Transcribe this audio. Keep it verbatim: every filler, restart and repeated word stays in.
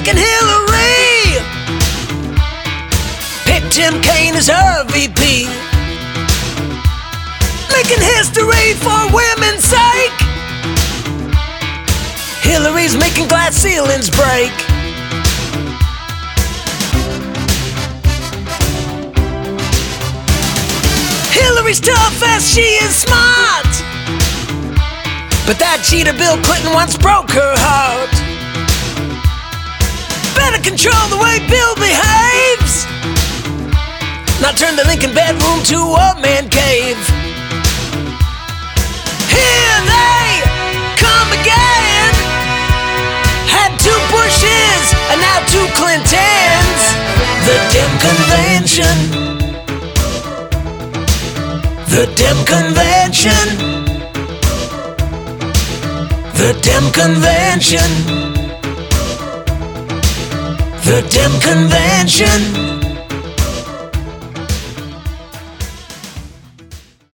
making Hillary pick Tim Kaine as her V P, making history for women's sake. Hillary's making glass ceilings break. Hillary's tough as she is smart, but that cheater Bill Clinton once broke her heart. Better control the way Bill behaves, not turn the Lincoln bedroom to a man cave. Here they come again. Had two Bushes and now two Clintons. The Dem Convention. The Dem Convention. The Dem Convention. The Dem Convention.